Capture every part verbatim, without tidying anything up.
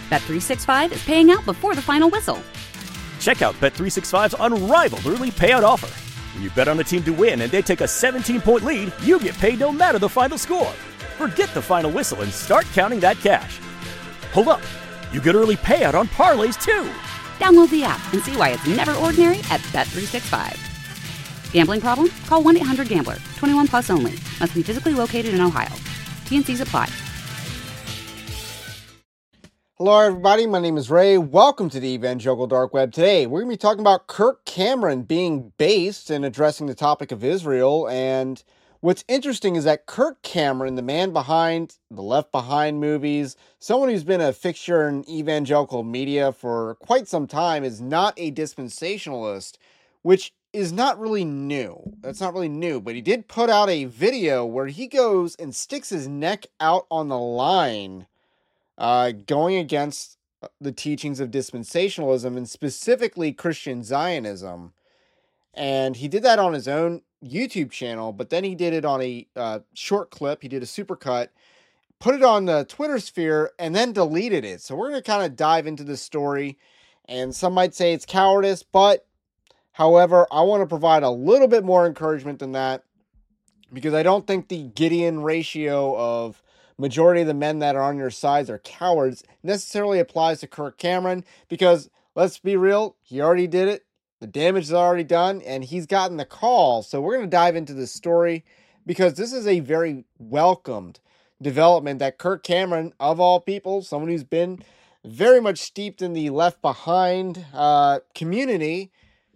Bet three sixty-five is paying out before the final whistle. Check out Bet three sixty-five's unrivaled early payout offer. When you bet on a team to win and they take a seventeen-point lead, you get paid no matter the final score. Forget the final whistle and start counting that cash. Hold up. You get early payout on parlays, too. Download the app and see why it's never ordinary at Bet three sixty-five. Gambling problem? Call one eight hundred gambler. twenty-one plus only. Must be physically located in Ohio. T N Cs apply. Hello, everybody. My name is Ray. Welcome to the Evangelical Dark Web. Today, we're going to be talking about Kirk Cameron being based and addressing the topic of Israel. And what's interesting is that Kirk Cameron, the man behind the Left Behind movies, someone who's been a fixture in evangelical media for quite some time, is not a dispensationalist, which is not really new. That's not really new, but he did put out a video where he goes and sticks his neck out on the line, uh, going against the teachings of dispensationalism and specifically Christian Zionism. And he did that on his own YouTube channel, but then he did it on a uh, short clip. He did a supercut, put it on the Twitter sphere, and then deleted it. So we're going to kind of dive into this story, and some might say it's cowardice, but however, I want to provide a little bit more encouragement than that, because I don't think the Gideon ratio of majority of the men that are on your sides are cowards necessarily applies to Kirk Cameron, because let's be real, he already did it. The damage is already done, and he's gotten the call. So we're going to dive into this story, because this is a very welcomed development that Kirk Cameron, of all people, someone who's been very much steeped in the Left Behind uh, community,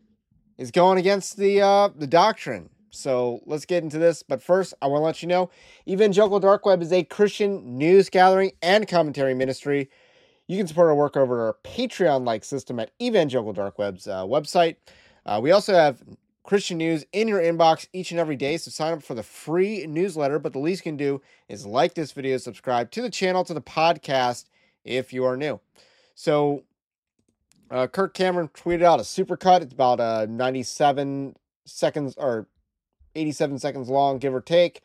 is going against the uh, the doctrine. So let's get into this. But first, I want to let you know, Evangelical Dark Web is a Christian news gathering and commentary ministry. You can support our work over our Patreon-like system at Evangelical Dark Web's uh, website. Uh, we also have Christian news in your inbox each and every day, so sign up for the free newsletter. But the least you can do is like this video, subscribe to the channel, to the podcast, if you are new. So Uh, Kirk Cameron tweeted out a supercut. It's about uh, ninety-seven seconds or eighty-seven seconds long, give or take.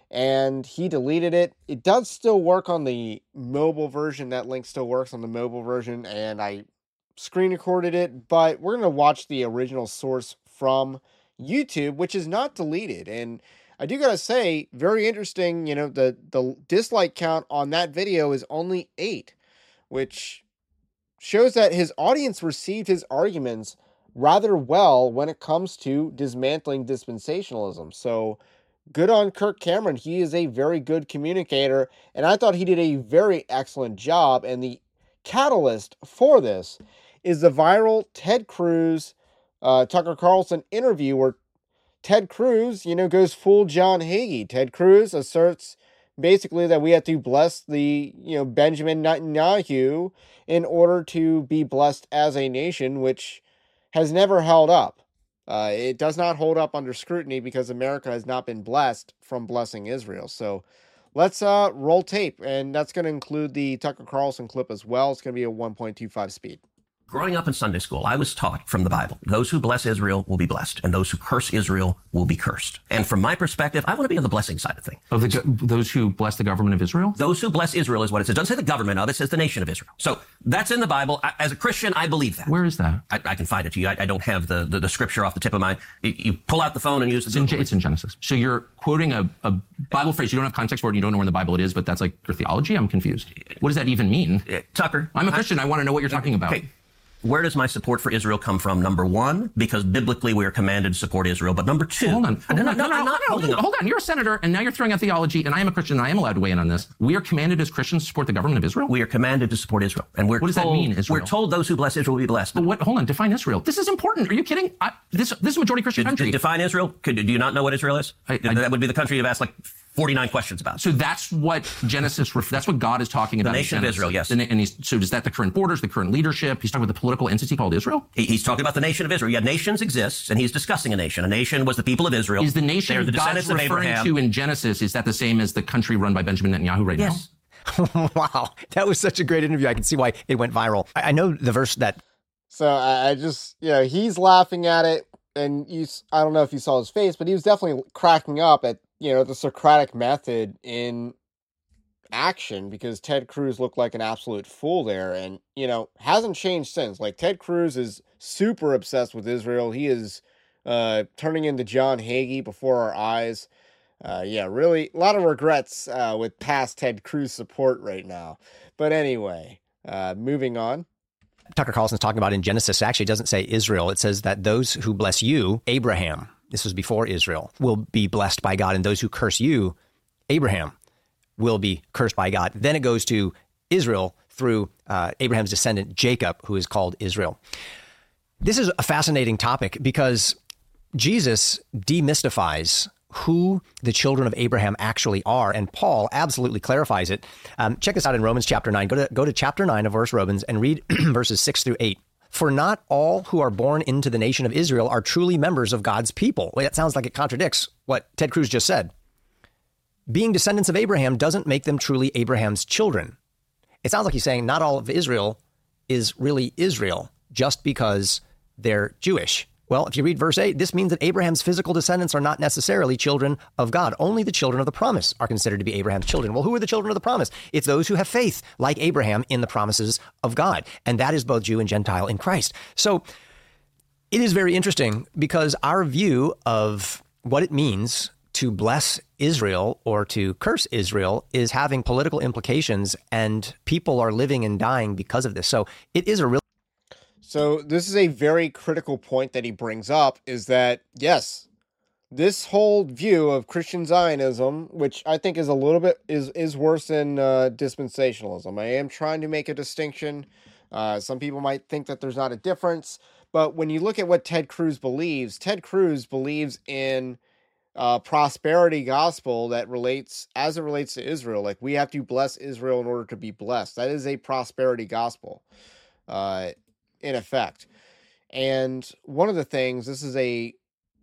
And he deleted it. It does still work on the mobile version. That link still works on the mobile version. And I screen recorded it. But we're going to watch the original source from YouTube, which is not deleted. And I do got to say, very interesting. You know, the, the dislike count on that video is only eight, which shows that his audience received his arguments rather well when it comes to dismantling dispensationalism. So good on Kirk Cameron. He is a very good communicator, and I thought he did a very excellent job. And the catalyst for this is the viral Ted Cruz, uh, Tucker Carlson interview where Ted Cruz, you know, goes full John Hagee. Ted Cruz asserts basically that we have to bless the, you know, Benjamin Netanyahu in order to be blessed as a nation, which has never held up. Uh, it does not hold up under scrutiny because America has not been blessed from blessing Israel. So let's uh, roll tape, and that's going to include the Tucker Carlson clip as well. It's going to be a one point two five speed. Growing up in Sunday school, I was taught from the Bible, those who bless Israel will be blessed, and those who curse Israel will be cursed. And from my perspective, I want to be on the blessing side of things. Of the, those who bless the government of Israel? Those who bless Israel is what it says. It doesn't say the government of it, it says the nation of Israel. So that's in the Bible. I, as a Christian, I believe that. Where is that? I, I can find it to you. I, I don't have the, the, the scripture off the tip of my... You, you pull out the phone and use the... It's in, it's in Genesis. So you're quoting a, a Bible phrase. You don't have context for it. You don't know where in the Bible it is, but that's like your theology? I'm confused. What does that even mean? Uh, Tucker. I'm a Christian. I, I want to know what you're talking about. Okay. Where does my support for Israel come from? Number one, because biblically we are commanded to support Israel. But number two... Hold on. Hold no, on. no, No, no, I'm not no, holding no, on. Hold on. You're a senator, and now you're throwing out theology, and I am a Christian, and I am allowed to weigh in on this. We are commanded as Christians to support the government of Israel? We are commanded to support Israel. And we're What does told, that mean, Israel? We're told those who bless Israel will be blessed. But what? Hold on. Define Israel. This is important. Are you kidding? I, this, this is a majority Christian D- country. Define Israel? Could, do you not know what Israel is? I- I- that would be the country you've asked like forty-nine questions about. So that's what Genesis, ref- that's what God is talking about. The nation in of Israel, yes. And, and he's, so is that the current borders, the current leadership? He's talking about the political entity called Israel? He, he's talking about the nation of Israel. Yeah, nations exist, and he's discussing a nation. A nation was the people of Israel. Is the They're nation the God's descendants of referring Abraham. to in Genesis, is that the same as the country run by Benjamin Netanyahu right Yes. now? Wow, that was such a great interview. I can see why it went viral. I, I know the verse that... So I, I just, you know, he's laughing at it, and you, I don't know if you saw his face, but he was definitely cracking up at, you know, the Socratic method in action because Ted Cruz looked like an absolute fool there, and you know hasn't changed since. Like Ted Cruz is super obsessed with Israel. He is uh, turning into John Hagee before our eyes. Uh, yeah, really a lot of regrets uh, with past Ted Cruz support right now. But anyway, uh, moving on. Tucker Carlson's talking about in Genesis actually doesn't say Israel. It says that those who bless you, Abraham, this was before Israel, will be blessed by God, and those who curse you, Abraham, will be cursed by God. Then it goes to Israel through uh, Abraham's descendant, Jacob, who is called Israel. This is a fascinating topic because Jesus demystifies who the children of Abraham actually are, and Paul absolutely clarifies it. Um, check this out in Romans chapter nine. Go to go to chapter nine of verse Romans and read verses six through eight. For not all who are born into the nation of Israel are truly members of God's people. Well, that sounds like it contradicts what Ted Cruz just said. Being descendants of Abraham doesn't make them truly Abraham's children. It sounds like he's saying not all of Israel is really Israel just because they're Jewish. Well, if you read verse eight, this means that Abraham's physical descendants are not necessarily children of God. Only the children of the promise are considered to be Abraham's children. Well, who are the children of the promise? It's those who have faith, like Abraham, in the promises of God. And that is both Jew and Gentile in Christ. So it is very interesting because our view of what it means to bless Israel or to curse Israel is having political implications, and people are living and dying because of this. So it is a real So this is a very critical point that he brings up, is that, yes, this whole view of Christian Zionism, which I think is a little bit, is, is worse than uh, dispensationalism. I am trying to make a distinction. Uh, some people might think that there's not a difference, but when you look at what Ted Cruz believes, Ted Cruz believes in uh, prosperity gospel that relates, as it relates to Israel. Like, we have to bless Israel in order to be blessed. That is a prosperity gospel. Uh, in effect. And one of the things, this is a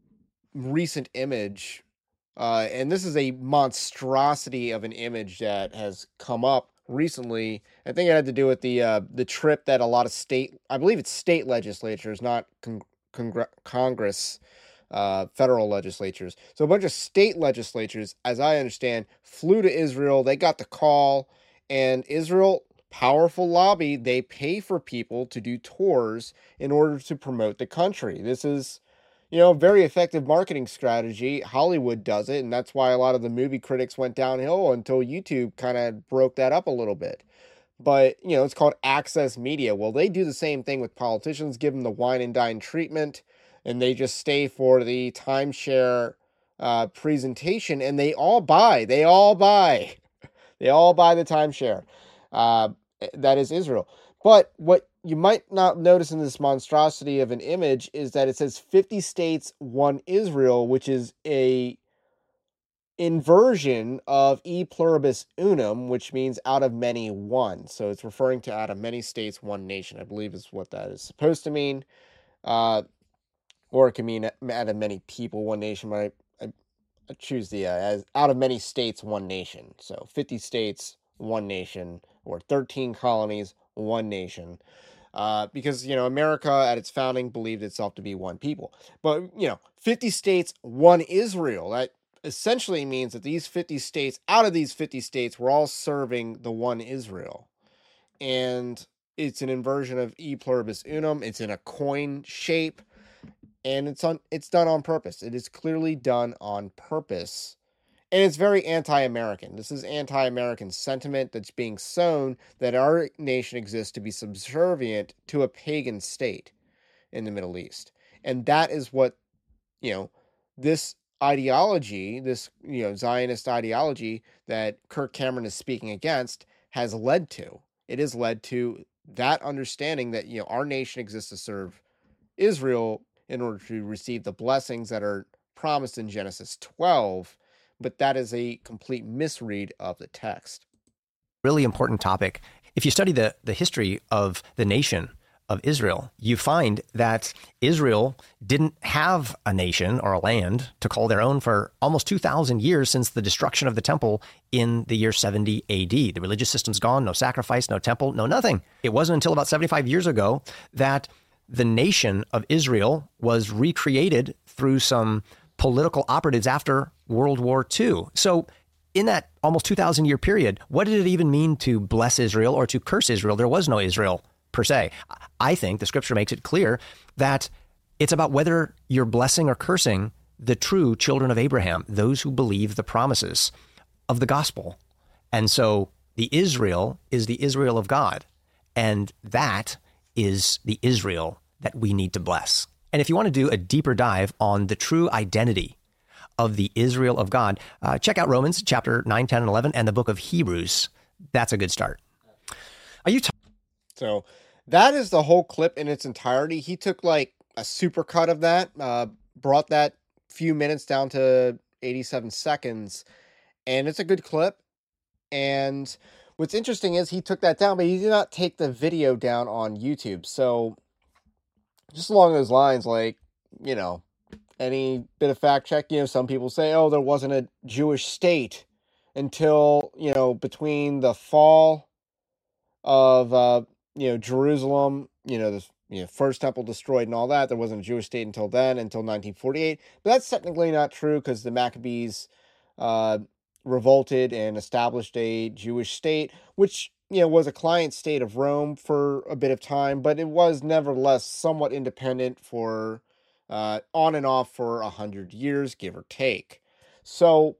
recent image, uh, and this is a monstrosity of an image that has come up recently. I think it had to do with the uh, the trip that a lot of state, I believe it's state legislatures, not con- con- Congress, uh, federal legislatures. So a bunch of state legislatures, as I understand, flew to Israel. They got the call, and Israel, powerful lobby, they pay for people to do tours in order to promote the country. This is, you know, a very effective marketing strategy. Hollywood does it, and that's why a lot of the movie critics went downhill until YouTube kind of broke that up a little bit. But, you know, it's called access media. Well, they do the same thing with politicians, give them the wine and dine treatment, and they just stay for the timeshare uh, presentation, and they all buy. They all buy. They all buy the timeshare. Uh, that is Israel. But what you might not notice in this monstrosity of an image is that it says fifty states, one Israel, which is a inversion of e pluribus unum, which means out of many, one. So it's referring to out of many states, one nation, I believe is what that is supposed to mean. Uh, or it can mean out of many people, one nation. But I, I, I choose the uh, as out of many states, one nation. So fifty states, one nation, or thirteen colonies, one nation. Uh, because, you know, America at its founding believed itself to be one people. But, you know, fifty states, one Israel. That essentially means that these fifty states, out of these fifty states, were all serving the one Israel. And it's an inversion of e pluribus unum. It's in a coin shape. And it's on. It's done on purpose. It is clearly done on purpose. And it's very anti-American. This is anti-American sentiment that's being sown that our nation exists to be subservient to a pagan state in the Middle East. And that is what, you know, this ideology, this, you know, Zionist ideology that Kirk Cameron is speaking against has led to. It has led to that understanding that, you know, our nation exists to serve Israel in order to receive the blessings that are promised in Genesis twelve. But that is a complete misread of the text. Really important topic. If you study the, the history of the nation of Israel, you find that Israel didn't have a nation or a land to call their own for almost two thousand years since the destruction of the temple in the year seventy A D. The religious system's gone, no sacrifice, no temple, no nothing. It wasn't until about seventy-five years ago that the nation of Israel was recreated through some political operatives after World War Two. So in that almost two thousand year period, what did it even mean to bless Israel or to curse Israel? There was no Israel per se. I think the scripture makes it clear that it's about whether you're blessing or cursing the true children of Abraham, those who believe the promises of the gospel. And so the Israel is the Israel of God. And that is the Israel that we need to bless. And if you want to do a deeper dive on the true identity of the Israel of God, uh, check out Romans chapter nine, ten, and eleven, and the book of Hebrews. That's a good start. Are you t- So that is the whole clip in its entirety. He took like a super cut of that, uh, brought that few minutes down to eighty-seven seconds, and it's a good clip. And what's interesting is he took that down, but he did not take the video down on YouTube. So just along those lines, like, you know, any bit of fact check, you know, some people say, oh, there wasn't a Jewish state until, you know, between the fall of, uh, you know, Jerusalem, you know, the you know, first temple destroyed and all that. There wasn't a Jewish state until then, until nineteen forty-eight. But that's technically not true because the Maccabees uh, revolted and established a Jewish state, which, you know, was a client state of Rome for a bit of time, but it was nevertheless somewhat independent for uh, on and off for a hundred years, give or take. So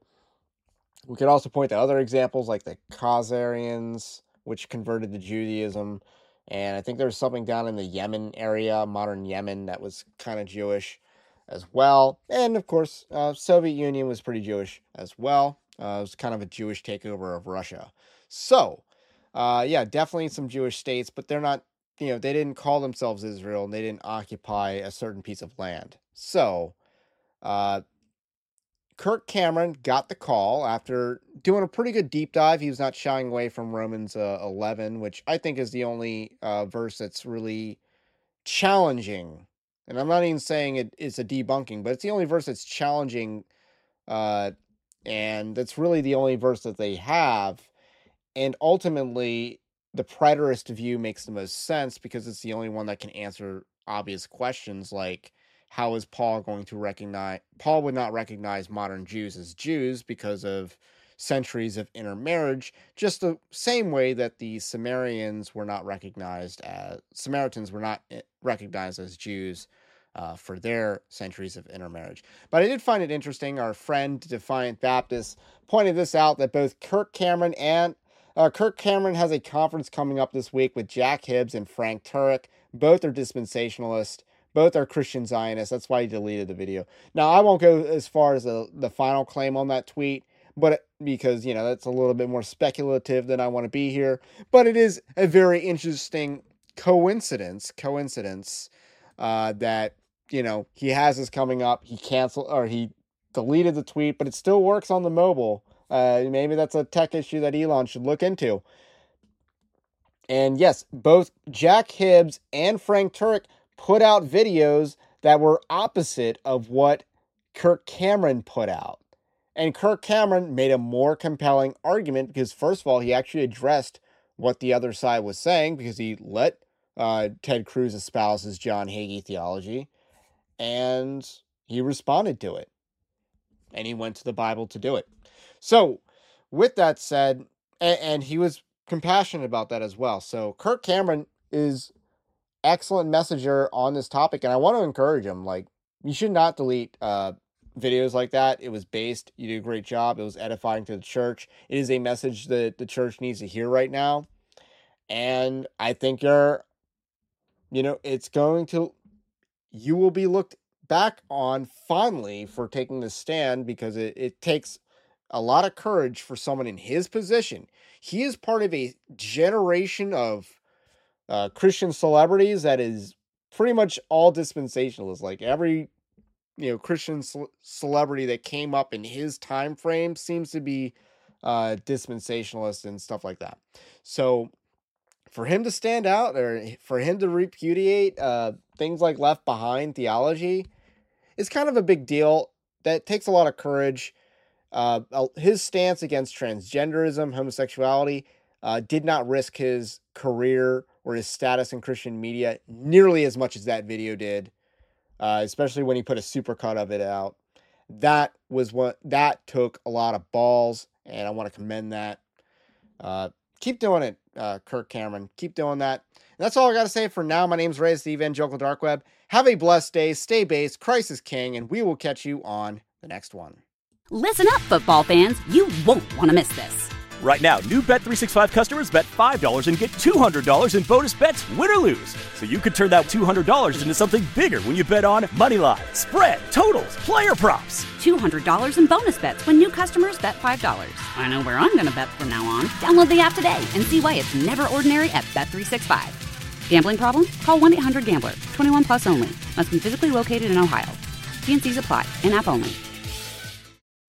we could also point to other examples like the Khazarians, which converted to Judaism. And I think there was something down in the Yemen area, modern Yemen, that was kind of Jewish as well. And of course, uh, Soviet Union was pretty Jewish as well. Uh, it was kind of a Jewish takeover of Russia. So, uh, yeah, definitely some Jewish states, but they're not, you know, they didn't call themselves Israel and they didn't occupy a certain piece of land. So, uh, Kirk Cameron got the call after doing a pretty good deep dive. He was not shying away from Romans uh, eleven, which I think is the only uh, verse that's really challenging. And I'm not even saying it is a debunking, but it's the only verse that's challenging. Uh, and that's really the only verse that they have. And ultimately, the preterist view makes the most sense because it's the only one that can answer obvious questions like, how is Paul going to recognize, Paul would not recognize modern Jews as Jews because of centuries of intermarriage, just the same way that the Samaritans were not recognized as, Samaritans were not recognized as Jews uh, for their centuries of intermarriage. But I did find it interesting, our friend Defiant Baptist pointed this out, that both Kirk Cameron and, uh, Kirk Cameron has a conference coming up this week with Jack Hibbs and Frank Turek. Both are dispensationalists. Both are Christian Zionists. That's why he deleted the video. Now, I won't go as far as the, the final claim on that tweet, but because, you know, that's a little bit more speculative than I want to be here. But it is a very interesting coincidence, coincidence uh, that, you know, he has this coming up. He canceled, or he deleted the tweet, but it still works on the mobile. Uh, maybe that's a tech issue that Elon should look into. And yes, both Jack Hibbs and Frank Turek put out videos that were opposite of what Kirk Cameron put out. And Kirk Cameron made a more compelling argument because, first of all, he actually addressed what the other side was saying because he let uh, Ted Cruz espouse his John Hagee theology, and he responded to it. And he went to the Bible to do it. So, with that said, and, and he was compassionate about that as well. So, Kirk Cameron is excellent messenger on this topic, and I want to encourage him. Like, you should not delete uh, videos like that. It was based. You did a great job. It was edifying to the church. It is a message that the church needs to hear right now. And I think you're, you know, it's going to, you will be looked back on fondly for taking this stand because it, it takes a lot of courage for someone in his position. He is part of a generation of Uh, Christian celebrities that is pretty much all dispensationalists. Like every, you know, Christian ce- celebrity that came up in his time frame seems to be uh, dispensationalist and stuff like that. So for him to stand out, or for him to repudiate uh, things like Left Behind theology, is kind of a big deal. That takes a lot of courage. Uh, his stance against transgenderism, homosexuality, uh, did not risk his career or his status in Christian media nearly as much as that video did, uh, especially when he put a supercut of it out. That was what, that took a lot of balls and I want to commend that. Uh, keep doing it, uh, Kirk Cameron. Keep doing that. And that's all I got to say for now. My name's Ray, it's the Evangelical Dark Web. Have a blessed day. Stay based. Christ is King, and we will catch you on the next one. Listen up, football fans. You won't want to miss this. Right now, new Bet three sixty-five customers bet five dollars and get two hundred dollars in bonus bets, win or lose. So you could turn that two hundred dollars into something bigger when you bet on money line, spread, totals, player props. two hundred dollars in bonus bets when new customers bet five dollars. I know where I'm going to bet from now on. Download the app today and see why it's never ordinary at Bet three sixty-five. Gambling problem? Call one eight hundred gambler. twenty-one plus only. Must be physically located in Ohio. T and C's apply. In-app only.